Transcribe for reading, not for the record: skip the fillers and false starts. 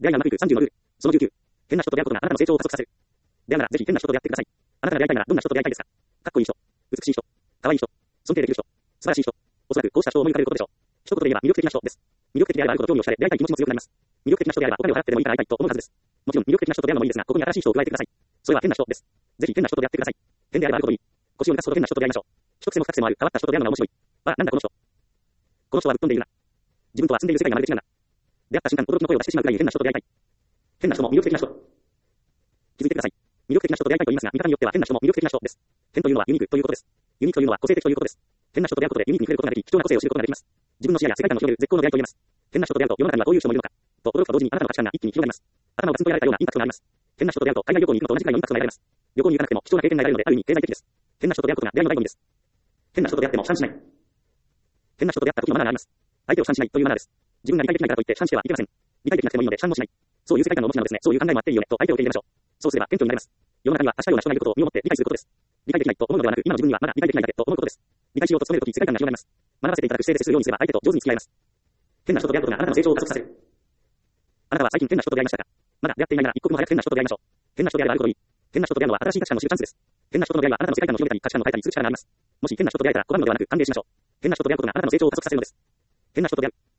出会いがうまくいく30のルール。その19。変な人と出会うことがあなたの成長を加速させる。であるならぜひ変な人と出会ってください。あなたが出会いたいならどんな人と出会いたいですか？かっこいい人、美しい人、可愛い人、尊敬できる人、素晴らしい人。おそらくこうした人を思い浮かべることでしょう。一言で言えば魅力的な人です。魅力的であればあるほど興味を惹かれ、出会いたい気持ちも強くなります。魅力的な人であればお金を払ってでもいいから会いたいと思うはずです。もちろん魅力的な人と出会うのもいいですが、ここに新しい人を加えてください。それは変な人です。ぜひ変な人と出会ってください。変であればあるほどいい。腰を抜かすほど変な人と出会いましょう。一癖も二癖もある変わった人と出会うのが面白い。なんだこの人。この人はぶっ飛んでいるな。自分とは住んでいる世界がまるで違うんだ。出会った瞬間驚きの声を出してしまうくらい変な人と出会いたい。変な人も魅力的な人。気づいてください。魅力的な人と出会いたいと言いますが、見方によっては変な人も魅力的な人です。変というのはユニークということです。ユニークというのは個性的ということです。変な人と出会うことでユニークに触れることができ、貴重な個性を知ることができます。自分の視野や世界観を広げる絶好の出会いと言えます。変な人と出会うと世の中にはこういう人もいるのか。と驚くと同時にあなたの価値観が一気に広がります。頭をガツンとやられたようなインパクトがあります。変な人と出会うと海外旅行に行くのと同じくらいのインパクトが得られます。旅行に行かなくても貴重な経験が得られるのである意味経済的です。変な人と出会うことが出会いの醍醐味です。変な人と出会ってもシャンしない。変な人と出会った時のマナーがあります。相手をシャンしないというマナーです。自分が理解できないからといってシャンしてはいけません。理解できなくてもいいのでシャンもしない。そういう世界観の持ちなのですね。そういう考えもあっていいよねと相手を受け入れましょう。そうすれば謙虚になります。世の中には確かような人がいることを身をもって理解することです。理解できないと思うのではなく、今の自分にはまだ理解できないだけと思うことです。理解しようと努めるとき世界観が広がります。学ばせていただく姿勢でするようにすれば相手と上手に付き合います。変な人と出会うことがあなたの成長を加速させる。あなたは最近変な人と出会いましたか？まだ出会っていないなら一刻も早く変な人と出会いましょう。変な人であればあるほどいい。変な人と出会うのは新しい価値観の知るチャンスです。変な人との出会いはあなたの世界観を広げたり価値観を変えたりする力があります。もし変な人と出会えたら拒むのではなく歓迎しましょう。変な人と出会うことがあなたの成長を加速させるのです。変な人と出会う。